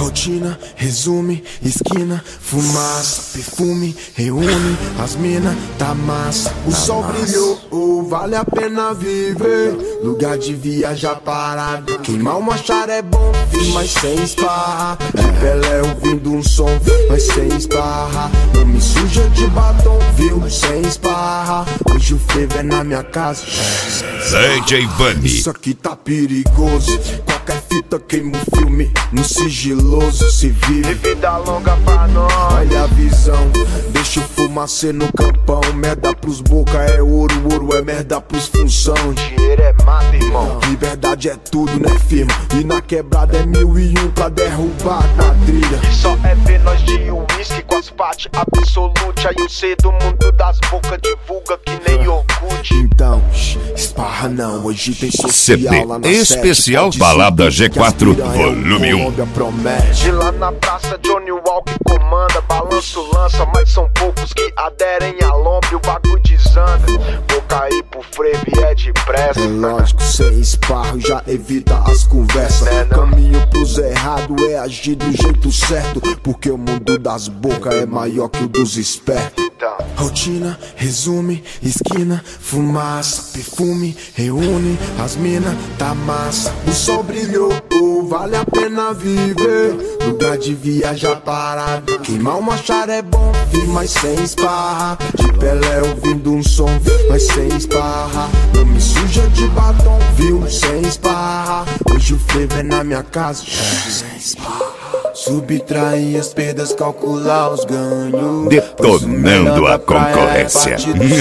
Rotina, resume, esquina, fumaça, perfume, reúne as mina, tá massa. O sol brilhou, vale a pena viver. Lugar de viajar parado. Queimar uma chara é bom, mas sem esparra. De Pelé ouvindo um som, mas sem esparra. Não me suja de batom, viu? Sem esparra. Hoje o frevo é na minha casa. DJ Vani. Isso aqui tá perigoso. Qualquer fita queima o filme. No sigiloso se vive. Vida longa pra nós. Olha a visão. Deixa o fumacê no campão. Merda pros boca é ouro, ouro é merda pros função. Dinheiro é mata, irmão. Liberdade é tudo, né, firma? E na quebrada é 1001 pra derrubar a quadrilha. E só é ver nós de uísque com as partes absolute. Aí o C do mundo das bocas divulga que nem Orkut. Então, esparra não, hoje tem social CD lá na especial sede, Balada G4 Volume 1. Promete. De lá na praça Johnny Walker comanda, balanço lança, mas são poucos que aderem à lomba e o bagulho desanda. Vou cair pro frevo e é depressa. É lógico, sem esparro já evita as conversas. Caminho pros errados é agir do jeito certo, porque o mundo das bocas é maior que o dos espertos. Rotina, resume, esquina, fumaça, perfume, reúne as mina, tá massa. O sol brilhou, vale a pena viver. Lugar de viajar parado. Queimar uma chara é bom, mas sem esparra. De Pelé ouvindo um som, mas sem esparra. Não me suja de batom, viu? Sem esparra. Hoje o frevo é na minha casa. Sem esparra. Subtrair as perdas, calcular os ganhos. Detonando a concorrência.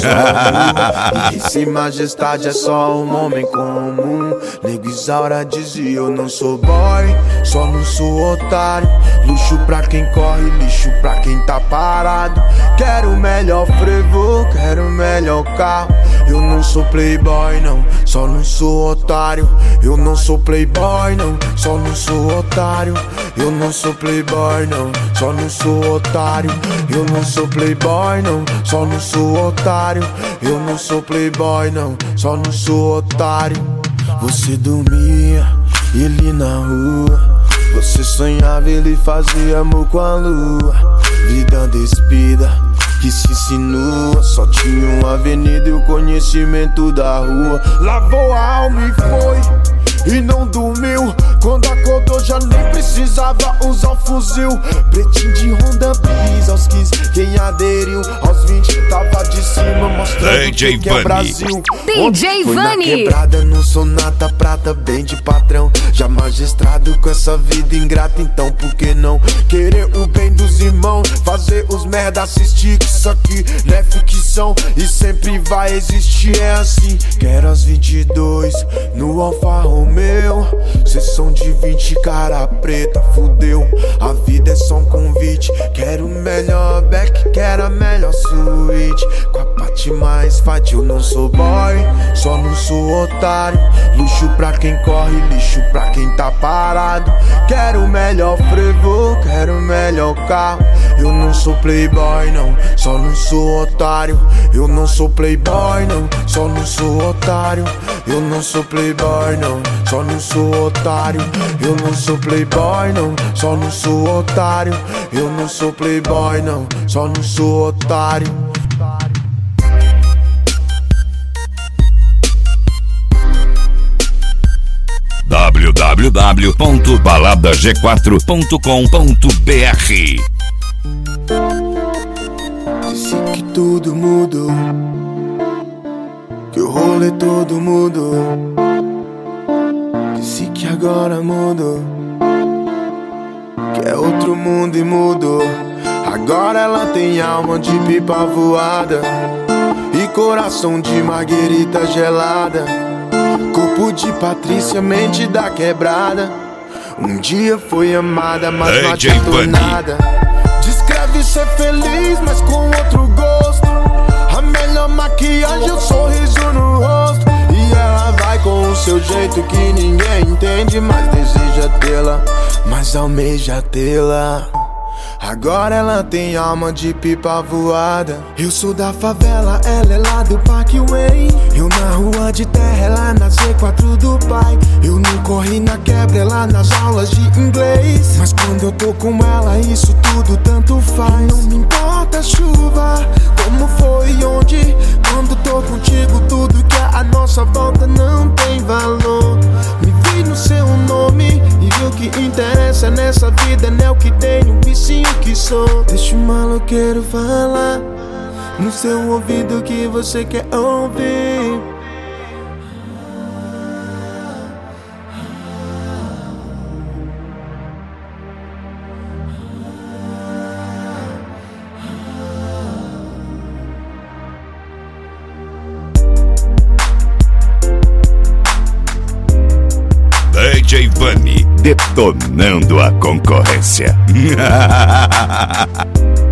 Esse majestade é só um homem comum. Nego Isaura dizia: eu não sou boy, só não sou otário. Luxo pra quem corre, lixo pra quem tá parado. Quero o melhor frevo, quero o melhor carro. Eu não sou playboy não, só não sou otário. Eu não sou playboy não, só não sou otário. Eu não sou playboy não, só não sou otário. Eu não sou playboy não, só não sou otário. Eu não sou playboy não, só não sou otário. Você dormia, ele na rua. Você sonhava, ele fazia amor com a lua. Vida despida, que se insinua. Só tinha uma avenida e o conhecimento da rua. Lavou a alma e foi, e não dormiu. Quando acordou já nem precisava usar o fuzil. Pretinho de Honda Bis aos 15, quem aderiu aos 20 tava de cima mostrando DJ que é Brasil. DJ Foi na Vani. quebrada, no sonata prata, bem de patrão. Já magistrado com essa vida ingrata, então por que não querer o bem dos irmãos? Fazer os merda assistir, que isso aqui não é ficção e sempre vai existir, é assim. Quero as 22 no Alfa Romeo. Sessão de 20, cara preta, fudeu. A vida é só um convite. Quero o melhor back, quero a melhor suíte. Com a parte mais fight, eu não sou boy, só não sou otário. Luxo pra quem corre, lixo pra quem tá parado. Quero o melhor frevo, quero o melhor carro. Eu não sou playboy não, só não sou otário. Eu não sou playboy não, só não sou otário. Eu não sou playboy não, só não sou otário. Eu não sou playboy não, só não sou otário. Eu não sou playboy não, só não sou otário. www.baladag4.com.br. Disse que tudo mudou, que o rolê todo mudou. Disse que agora mudou, que é outro mundo e mudou. Agora ela tem alma de pipa voada e coração de marguerita gelada. Corpo de Patrícia, mente da quebrada. Um dia foi amada, mas não adiantou nada. Descreve ser feliz, mas com outro gosto. A melhor maquiagem é o sorriso no rosto. E ela vai com o seu jeito que ninguém entende, mas deseja tê-la, mas almeja tê-la. Agora ela tem alma de pipa voada. Eu sou da favela, ela é lá do Parkway. Eu na rua de terra, ela na Z4 do pai. Eu não corri na quebra, ela nas aulas de inglês. Mas quando eu tô com ela, isso tudo tanto faz. Não me importa a chuva, como foi e onde. Quando tô contigo, tudo que é a nossa volta não tem valor. Me vi no seu nome e o que interessa nessa vida não é o que tenho, e sim o que sou. Deixa o maloqueiro falar no seu ouvido o que você quer ouvir. DJ Vani detonando a concorrência.